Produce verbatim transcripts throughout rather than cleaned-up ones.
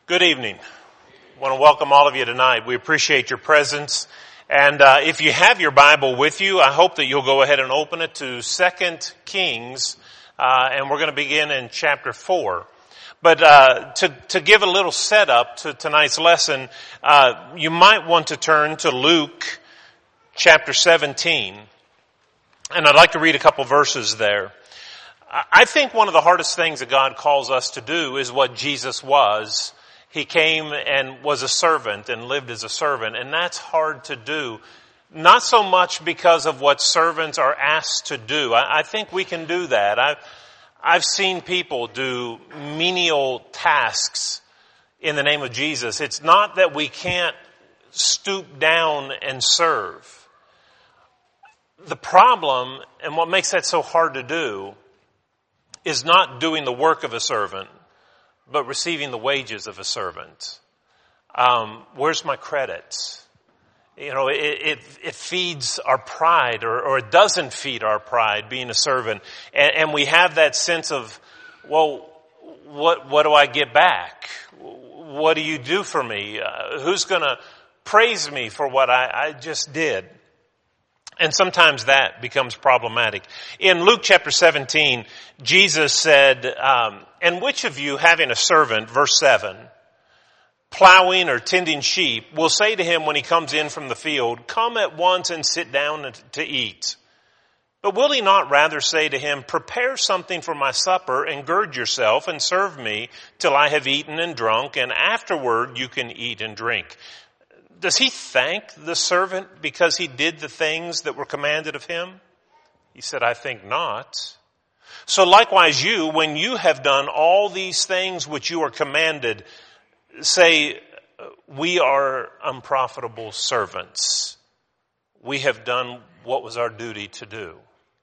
Good evening. I want to welcome all of you tonight. We appreciate your presence. And uh, if you have your Bible with you, I hope that you'll go ahead and open it to Second Kings, uh, and we're going to begin in chapter four. But uh, to, to give a little setup to tonight's lesson, uh, you might want to turn to Luke chapter seventeen. And I'd like to read a couple verses there. I think one of the hardest things that God calls us to do is what Jesus was. He came and was a servant and lived as a servant, and that's hard to do. Not so much because of what servants are asked to do. I, I think we can do that. I've, I've seen people do menial tasks in the name of Jesus. It's not that we can't stoop down and serve. The problem, and what makes that so hard to do, is not doing the work of a servant, but receiving the wages of a servant. Um, where's my credit? You know, it, it, it feeds our pride, or, or it doesn't feed our pride, being a servant. And, and we have that sense of, well, what, what do I get back? What do you do for me? Uh, who's going to praise me for what I, I just did? And sometimes that becomes problematic. In Luke chapter seventeen, Jesus said, um, and which of you having a servant, verse seven, plowing or tending sheep, will say to him when he comes in from the field, come at once and sit down to eat? But will he not rather say to him, prepare something for my supper and gird yourself and serve me till I have eaten and drunk, and afterward you can eat and drink? Does he thank the servant because he did the things that were commanded of him? He said, I think not. So likewise you, when you have done all these things which you are commanded, say, we are unprofitable servants. We have done what was our duty to do.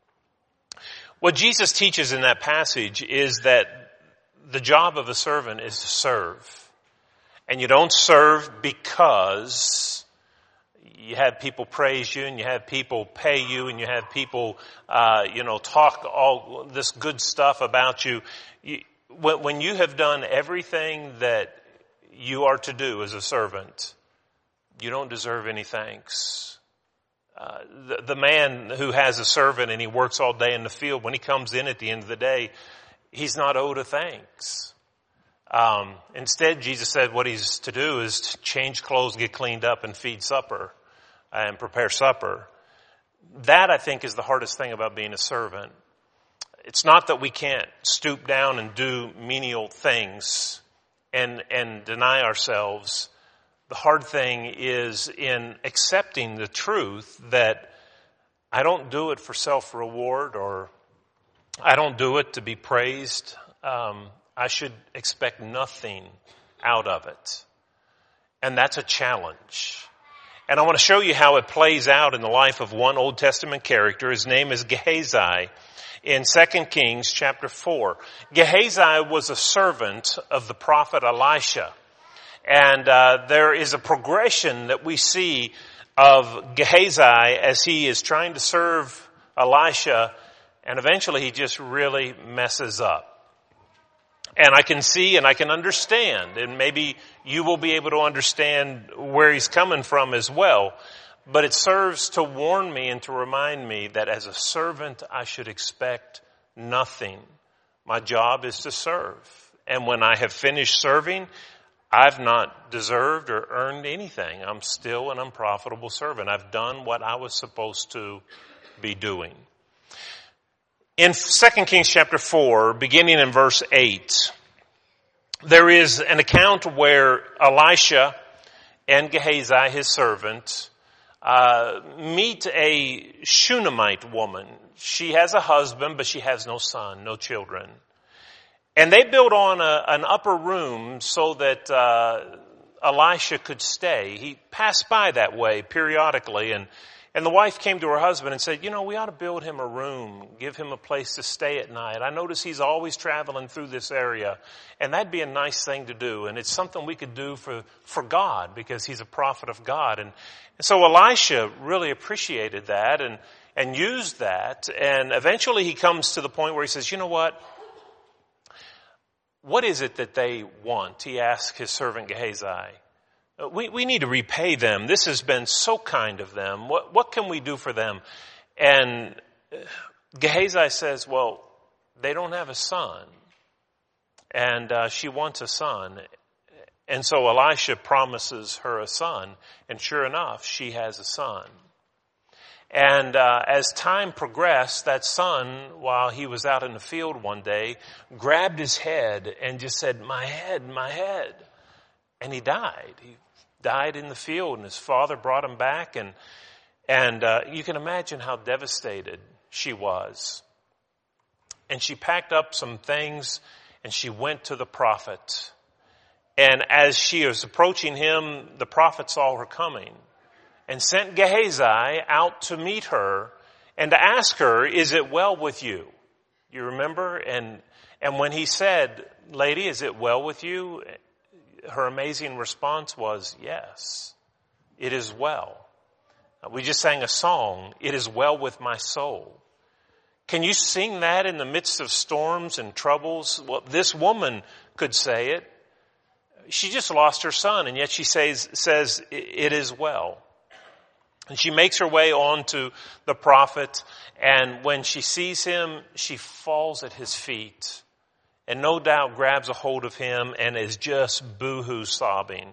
What Jesus teaches in that passage is that the job of a servant is to serve. And you don't serve because you have people praise you and you have people pay you and you have people, uh, you know, talk all this good stuff about you. you. When you have done everything that you are to do as a servant, you don't deserve any thanks. Uh, the, the man who has a servant and he works all day in the field, when he comes in at the end of the day, he's not owed a thanks. Um, instead, Jesus said what he's to do is to change clothes, get cleaned up, and feed supper and prepare supper. That, I think, is the hardest thing about being a servant. It's not that we can't stoop down and do menial things and, and deny ourselves. The hard thing is in accepting the truth that I don't do it for self-reward, or I don't do it to be praised. Um, I should expect nothing out of it. And that's a challenge. And I want to show you how it plays out in the life of one Old Testament character. His name is Gehazi in Second Kings chapter four. Gehazi was a servant of the prophet Elisha. And uh, there is a progression that we see of Gehazi as he is trying to serve Elisha, and eventually he just really messes up. And I can see and I can understand, and maybe you will be able to understand where he's coming from as well. But it serves to warn me and to remind me that as a servant, I should expect nothing. My job is to serve. And when I have finished serving, I've not deserved or earned anything. I'm still an unprofitable servant. I've done what I was supposed to be doing. In Second Kings chapter four, beginning in verse eight, there is an account where Elisha and Gehazi, his servant, uh, meet a Shunammite woman. She has a husband, but she has no son, no children. And they built on a, an upper room so that uh, Elisha could stay. He passed by that way periodically, and And the wife came to her husband and said, you know, we ought to build him a room, give him a place to stay at night. I notice he's always traveling through this area, and that'd be a nice thing to do. And it's something we could do for, for God, because he's a prophet of God. And, and so Elisha really appreciated that and, and used that. And eventually he comes to the point where he says, you know what? what is it that they want? He asked his servant Gehazi. We, we need to repay them. This has been so kind of them. What, what can we do for them? And Gehazi says, well, they don't have a son. And uh, she wants a son. And so Elisha promises her a son. And sure enough, she has a son. And uh, as time progressed, that son, while he was out in the field one day, grabbed his head and just said, my head, my head. And he died. He died in the field, and his father brought him back. And, and uh, you can imagine how devastated she was. And she packed up some things, and she went to the prophet. And as she was approaching him, the prophet saw her coming and sent Gehazi out to meet her and to ask her, is it well with you? You remember? And, and when he said, lady, is it well with you? Her amazing response was, yes, it is well. We just sang a song, it is well with my soul. Can you sing that in the midst of storms and troubles? Well, this woman could say it. She just lost her son, and yet she says, says it is well. And she makes her way on to the prophet, and when she sees him, she falls at his feet, and no doubt grabs a hold of him and is just boo-hoo sobbing.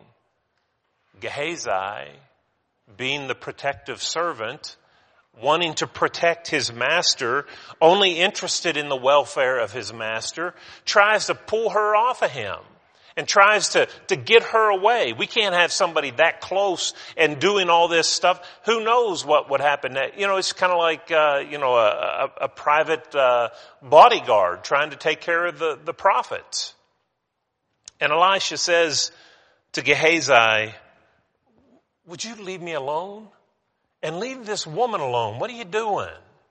Gehazi, being the protective servant, wanting to protect his master, only interested in the welfare of his master, tries to pull her off of him. And tries to, to get her away. We can't have somebody that close and doing all this stuff. Who knows what would happen next? You know, it's kind of like, uh, you know, a, a, a private uh, bodyguard trying to take care of the, the prophet. And Elisha says to Gehazi, would you leave me alone? And leave this woman alone. What are you doing?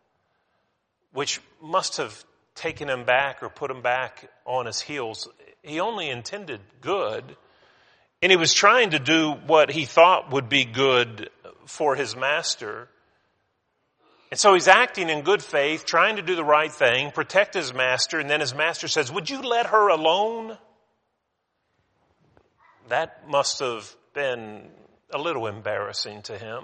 Which must have taken him back or put him back on his heels. He only intended good, and he was trying to do what he thought would be good for his master. And so he's acting in good faith, trying to do the right thing, protect his master, and then his master says, would you let her alone? That must have been a little embarrassing to him,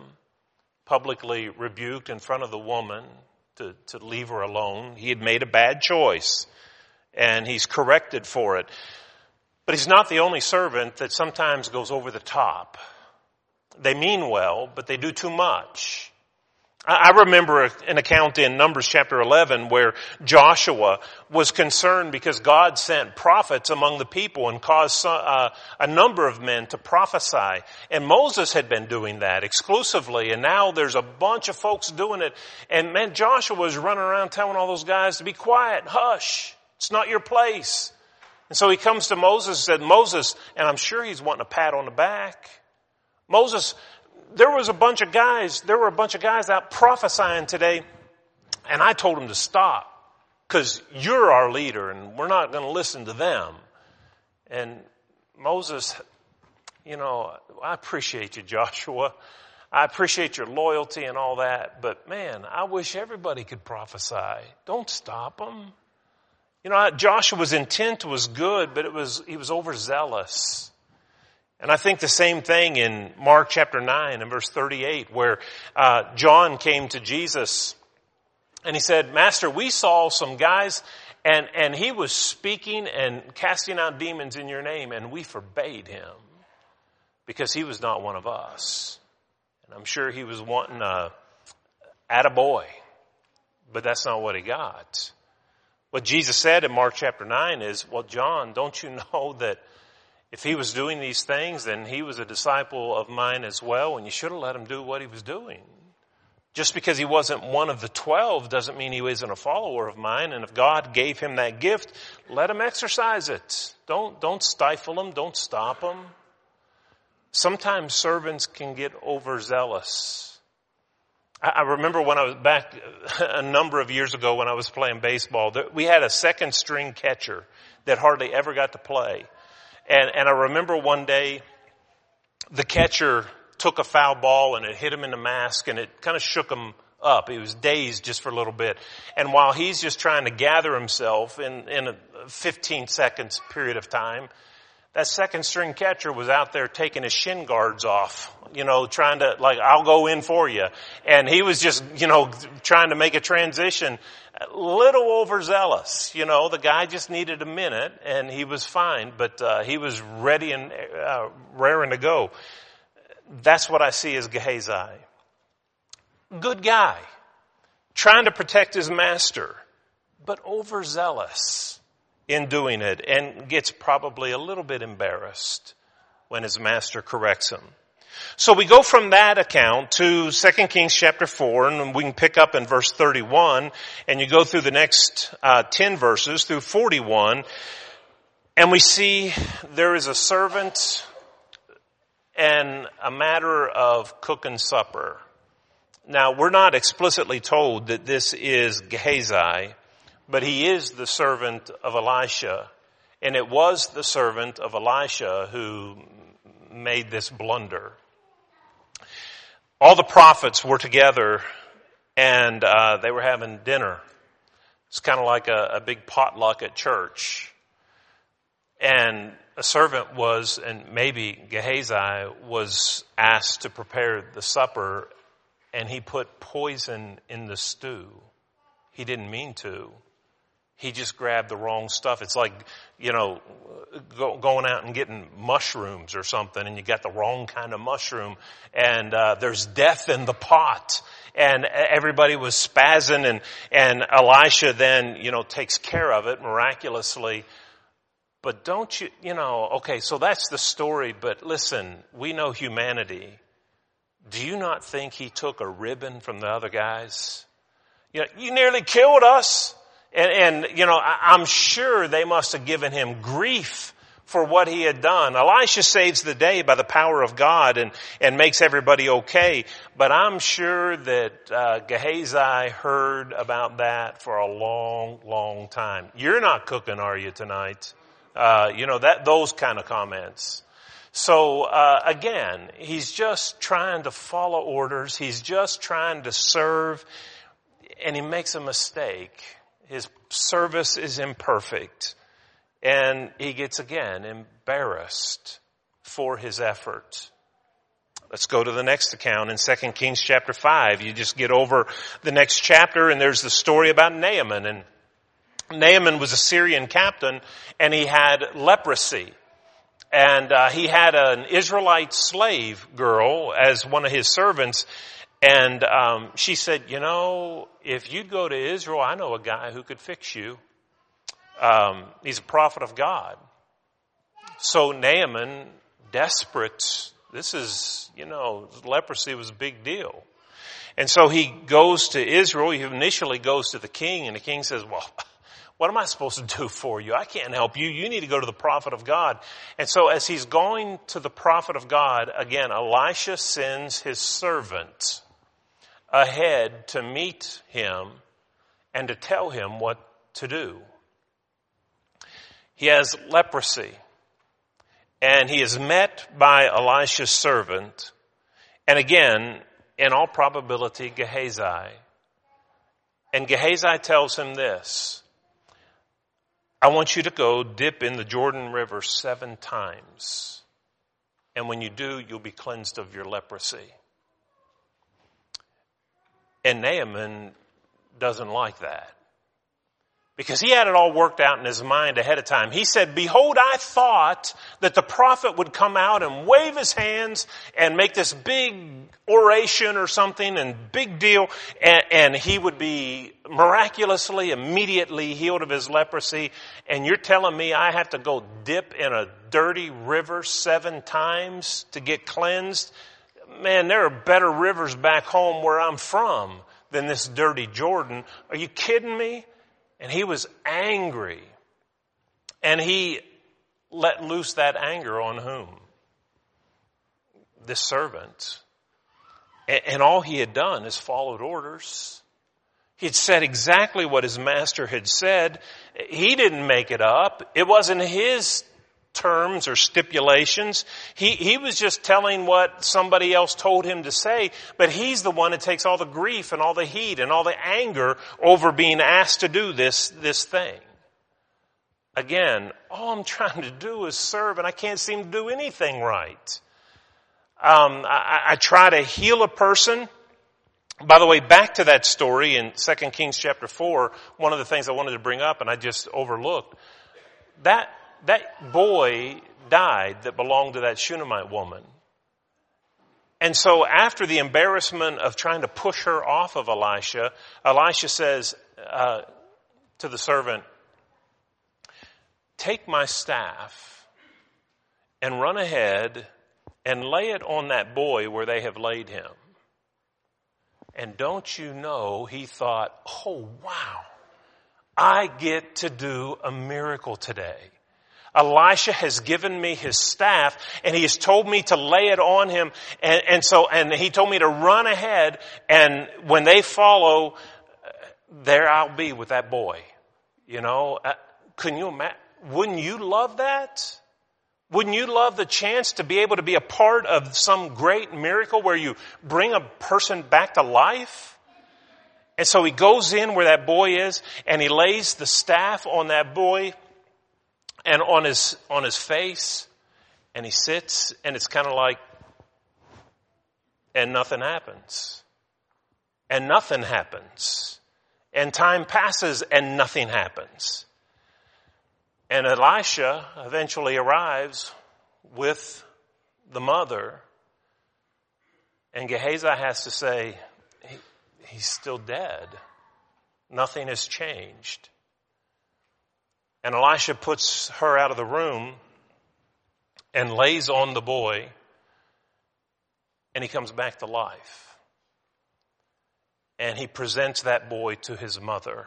publicly rebuked in front of the woman to, to leave her alone. He had made a bad choice. And he's corrected for it. But he's not the only servant that sometimes goes over the top. They mean well, but they do too much. I remember an account in Numbers chapter eleven where Joshua was concerned because God sent prophets among the people and caused a number of men to prophesy. And Moses had been doing that exclusively, and now there's a bunch of folks doing it. And man, Joshua was running around telling all those guys to be quiet, hush. It's not your place. And so he comes to Moses and said, Moses, and I'm sure he's wanting a pat on the back. Moses, there was a bunch of guys, there were a bunch of guys out prophesying today, and I told them to stop because you're our leader and we're not going to listen to them. And Moses, you know, I appreciate you, Joshua. I appreciate your loyalty and all that, but man, I wish everybody could prophesy. Don't stop them. You know, Joshua's intent was good, but it was, he was overzealous. And I think the same thing in Mark chapter nine and verse thirty-eight, where, uh, John came to Jesus and he said, Master, we saw some guys and, and he was speaking and casting out demons in your name, and we forbade him because he was not one of us. And I'm sure he was wanting a attaboy, but that's not what he got. What Jesus said in Mark chapter nine is, well, John, don't you know that if he was doing these things, then he was a disciple of mine as well, and you should have let him do what he was doing. Just because he wasn't one of the twelve doesn't mean he isn't a follower of mine, and if God gave him that gift, let him exercise it. Don't, don't stifle him, don't stop him. Sometimes servants can get overzealous. I remember when I was back a number of years ago when I was playing baseball, we had a second string catcher that hardly ever got to play. And, and I remember one day the catcher took a foul ball and it hit him in the mask and it kind of shook him up. He was dazed just for a little bit. And while he's just trying to gather himself in, in a fifteen seconds period of time, that second string catcher was out there taking his shin guards off, you know, trying to, like, I'll go in for you. And he was just, you know, trying to make a transition, a little overzealous. You know, the guy just needed a minute and he was fine, but uh, he was ready and uh, raring to go. That's what I see as Gehazi. Good guy, trying to protect his master, but overzealous in doing it, and gets probably a little bit embarrassed when his master corrects him. So we go from that account to Second Kings chapter four, and we can pick up in verse thirty-one, and you go through the next uh, ten verses through forty-one, and we see there is a servant and a matter of cooking supper. Now, we're not explicitly told that this is Gehazi, but he is the servant of Elisha, and it was the servant of Elisha who made this blunder. All the prophets were together, and uh, they were having dinner. It's kind of like a, a big potluck at church. And a servant was, and maybe Gehazi was asked to prepare the supper, and he put poison in the stew. He didn't mean to. He just grabbed the wrong stuff. It's like, you know, go, going out and getting mushrooms or something, and you got the wrong kind of mushroom, and uh, there's death in the pot. And everybody was spazzing, and, and Elisha then, you know, takes care of it miraculously. But don't you, you know, okay, so that's the story, but listen, we know humanity. Do you not think he took a ribbon from the other guys? You know, you nearly killed us. And, and, you know, I, I'm sure they must have given him grief for what he had done. Elisha saves the day by the power of God and, and makes everybody okay. But I'm sure that uh, Gehazi heard about that for a long, long time. You're not cooking, are you, tonight? Uh, you know, that those kind of comments. So, uh, again, he's just trying to follow orders. He's just trying to serve, and he makes a mistake. His service is imperfect, and he gets, again, embarrassed for his effort. Let's go to the next account in Second Kings chapter five. You just get over the next chapter, and there's the story about Naaman. And Naaman was a Syrian captain, and he had leprosy. And uh, he had an Israelite slave girl as one of his servants. And um, she said, you know, if you'd go to Israel, I know a guy who could fix you. Um, he's a prophet of God. So Naaman, desperate, this is, you know, leprosy was a big deal. And so he goes to Israel. He initially goes to the king, and the king says, well, what am I supposed to do for you? I can't help you. You need to go to the prophet of God. And so as he's going to the prophet of God, again, Elisha sends his servant ahead to meet him and to tell him what to do. He has leprosy, and he is met by Elisha's servant, and again, in all probability, Gehazi. And Gehazi tells him this: I want you to go dip in the Jordan River seven times, and when you do, you'll be cleansed of your leprosy. And Naaman doesn't like that, because he had it all worked out in his mind ahead of time. He said, behold, I thought that the prophet would come out and wave his hands and make this big oration or something and big deal, and, and he would be miraculously, immediately healed of his leprosy. And you're telling me I have to go dip in a dirty river seven times to get cleansed? Man, there are better rivers back home where I'm from than this dirty Jordan. Are you kidding me? And he was angry. And he let loose that anger on whom? This servant. And all he had done is followed orders. He had said exactly what his master had said. He didn't make it up. It wasn't his terms or stipulations. He, he was just telling what somebody else told him to say, but he's the one that takes all the grief and all the heat and all the anger over being asked to do this, this thing. Again, all I'm trying to do is serve, and I can't seem to do anything right. Um, I, I try to heal a person. By the way, back to that story in Second Kings chapter four, one of the things I wanted to bring up and I just overlooked, that that boy died that belonged to that Shunammite woman. And so after the embarrassment of trying to push her off of Elisha, Elisha says uh, to the servant, take my staff and run ahead and lay it on that boy where they have laid him. And don't you know, he thought, oh, wow, I get to do a miracle today. Elisha has given me his staff and he has told me to lay it on him. And, and so, and he told me to run ahead, and when they follow, there I'll be with that boy. You know, uh, can you imagine? Wouldn't you love that? Wouldn't you love the chance to be able to be a part of some great miracle where you bring a person back to life? And so he goes in where that boy is and he lays the staff on that boy and on his, on his face, and he sits, and it's kind of like, and nothing happens. And nothing happens. And time passes and nothing happens. And Elisha eventually arrives with the mother, and Gehazi has to say, he, he's still dead. Nothing has changed. And Elisha puts her out of the room and lays on the boy, and he comes back to life. And he presents that boy to his mother.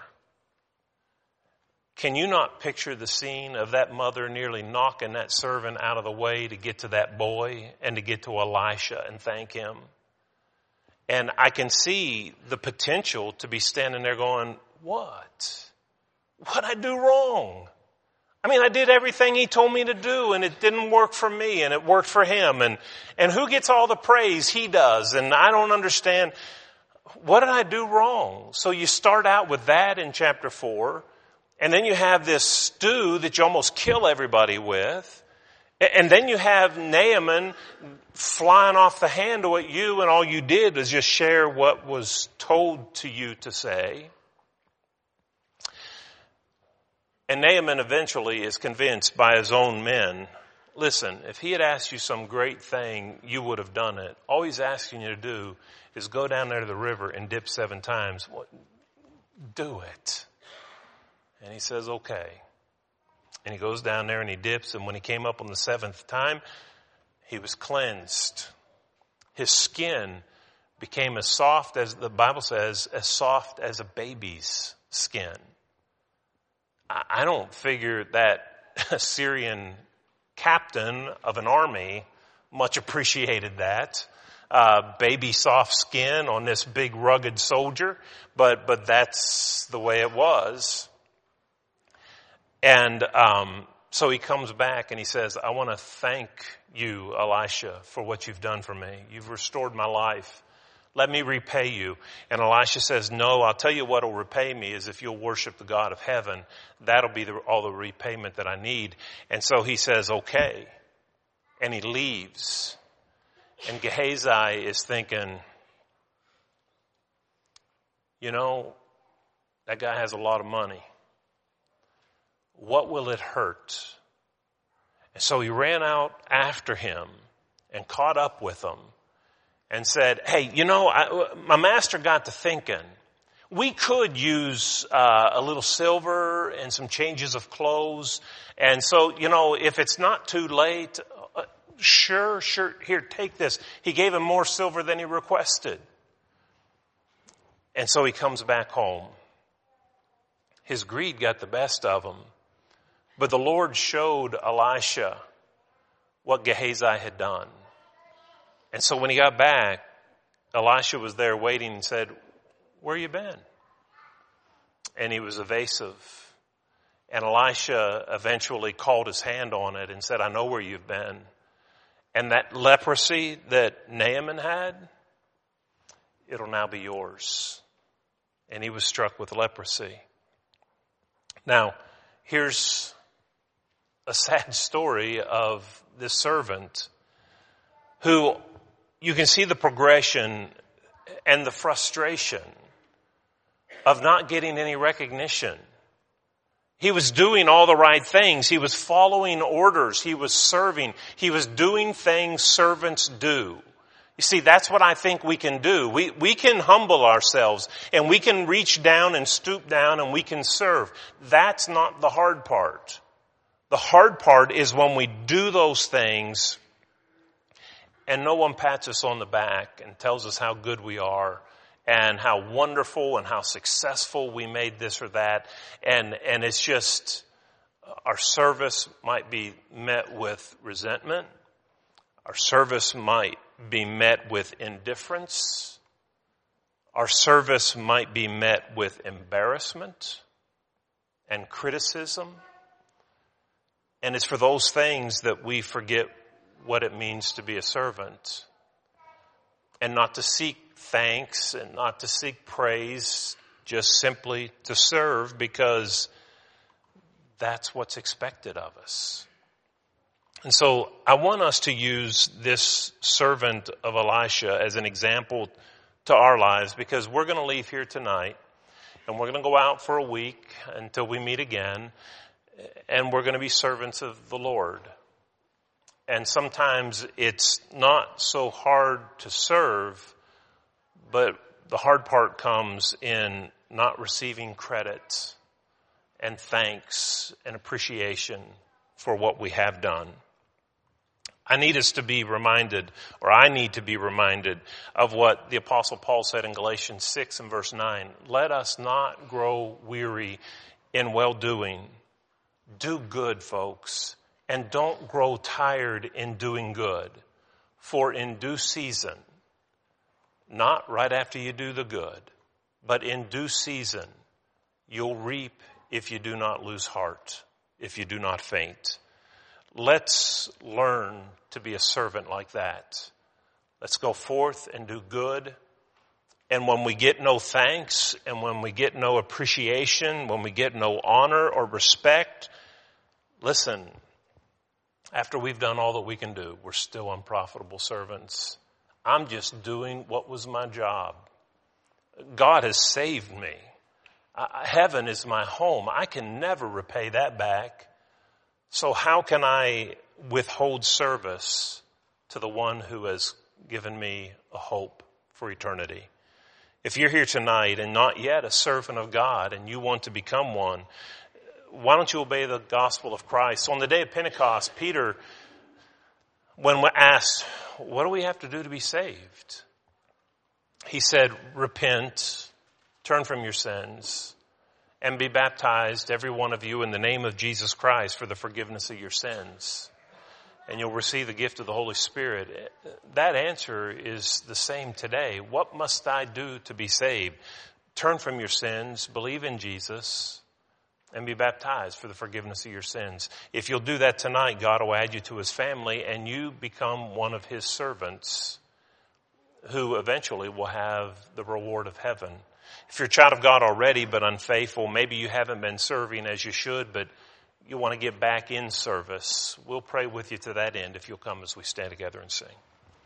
Can you not picture the scene of that mother nearly knocking that servant out of the way to get to that boy and to get to Elisha and thank him? And I can see the potential to be standing there going, what? What'd I do wrong? I mean, I did everything he told me to do, and it didn't work for me, and it worked for him. And, and who gets all the praise? He does. And I don't understand. What did I do wrong? So you start out with that in chapter four. And then you have this stew that you almost kill everybody with. And then you have Naaman flying off the handle at you, and all you did was just share what was told to you to say. And Naaman eventually is convinced by his own men, listen, if he had asked you some great thing, you would have done it. All he's asking you to do is go down there to the river and dip seven times. Well, do it. And he says, okay. And he goes down there and he dips, and when he came up on the seventh time, he was cleansed. His skin became as soft as, the Bible says, as soft as a baby's skin. I don't figure that Syrian captain of an army much appreciated that. Uh, baby soft skin on this big rugged soldier, but, but that's the way it was. And, um, so he comes back and he says, I want to thank you, Elisha, for what you've done for me. You've restored my life. Let me repay you. And Elisha says, no, I'll tell you what will repay me is if you'll worship the God of heaven. That'll be the, all the repayment that I need. And so he says, okay. And he leaves. And Gehazi is thinking, you know, that guy has a lot of money. What will it hurt? And so he ran out after him and caught up with him and said, hey, you know, I, my master got to thinking, we could use uh, a little silver and some changes of clothes. And so, you know, if it's not too late, uh, sure, sure, here, take this. He gave him more silver than he requested. And so he comes back home. His greed got the best of him. But the Lord showed Elisha what Gehazi had done. And so when he got back, Elisha was there waiting and said, where you been? And he was evasive. And Elisha eventually called his hand on it and said, I know where you've been. And that leprosy that Naaman had, it'll now be yours. And he was struck with leprosy. Now, here's a sad story of this servant who you can see the progression and the frustration of not getting any recognition. He was doing all the right things. He was following orders. He was serving. He was doing things servants do. You see, that's what I think we can do. We, we can humble ourselves and we can reach down and stoop down and we can serve. That's not the hard part. The hard part is when we do those things and no one pats us on the back and tells us how good we are and how wonderful and how successful we made this or that. And, and it's just, our service might be met with resentment. Our service might be met with indifference. Our service might be met with embarrassment and criticism. And it's for those things that we forget what it means to be a servant and not to seek thanks and not to seek praise, just simply to serve because that's what's expected of us. And so I want us to use this servant of Elisha as an example to our lives because we're going to leave here tonight and we're going to go out for a week until we meet again and we're going to be servants of the Lord. And sometimes it's not so hard to serve, but the hard part comes in not receiving credit and thanks and appreciation for what we have done. I need us to be reminded, or I need to be reminded of what the Apostle Paul said in Galatians six and verse nine. Let us not grow weary in well-doing. Do good, folks, and don't grow tired in doing good. For in due season, not right after you do the good, but in due season, you'll reap if you do not lose heart, if you do not faint. Let's learn to be a servant like that. Let's go forth and do good. And when we get no thanks, and when we get no appreciation, when we get no honor or respect, listen, after we've done all that we can do, we're still unprofitable servants. I'm just doing what was my job. God has saved me. I, heaven is my home. I can never repay that back. So how can I withhold service to the one who has given me a hope for eternity? If you're here tonight and not yet a servant of God and you want to become one, why don't you obey the gospel of Christ? On the day of Pentecost, Peter, when asked, what do we have to do to be saved? He said, repent, turn from your sins, and be baptized, every one of you, in the name of Jesus Christ for the forgiveness of your sins. And you'll receive the gift of the Holy Spirit. That answer is the same today. What must I do to be saved? Turn from your sins, believe in Jesus, and be baptized for the forgiveness of your sins. If you'll do that tonight, God will add you to his family and you become one of his servants who eventually will have the reward of heaven. If you're a child of God already but unfaithful, maybe you haven't been serving as you should, but you want to get back in service, we'll pray with you to that end if you'll come as we stand together and sing.